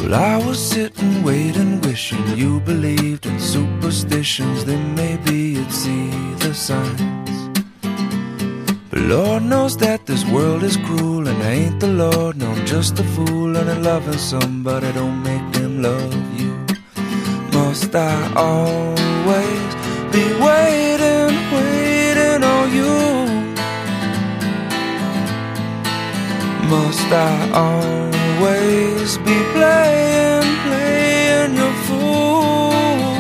Well, I was sitting, waiting, wishing you believed in superstitions. Then maybe you'd see the signs. But Lord knows that this world is cruel, and I ain't the Lord, no, I'm just a fool. And loving somebody don't make them love you. Must I always be waiting, waiting on you? Must I always be playing, playing your fool?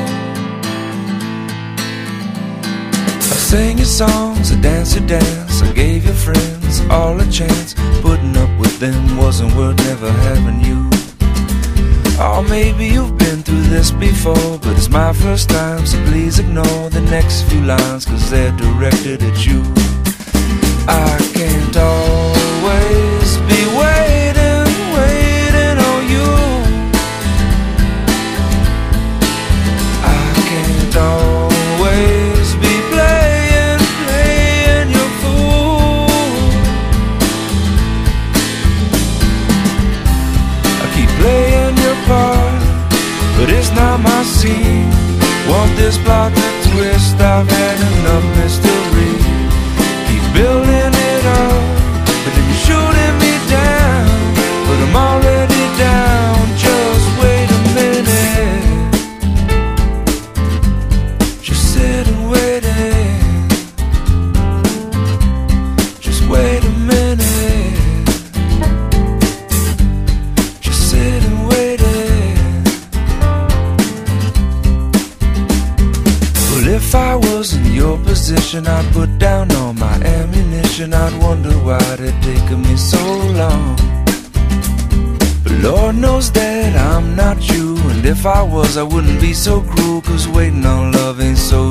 I sang your songs, I danced your dance, I gave your friends all a chance. Putting up with them wasn't worth never having you. Or maybe you've been through this before, but it's my first time, so please ignore the next few lines, 'cause they're directed at you. I can't always be waiting, waiting on you. I can't always be playing, playing your fool. I keep playing your part, but it's not my scene. Want this plot to twist, I've had enough mystery. Keep building it up, but then you're shooting me down. But I'm already down, just wait a minute. Just sit and wait it. Just wait a minute. Just sit and wait it. Well, if I was in your position, I'd put down all my ammunition. I'd wonder why it taken me so long. But Lord knows that I'm not you, and if I was, I wouldn't be so cruel, 'cause waiting on love ain't so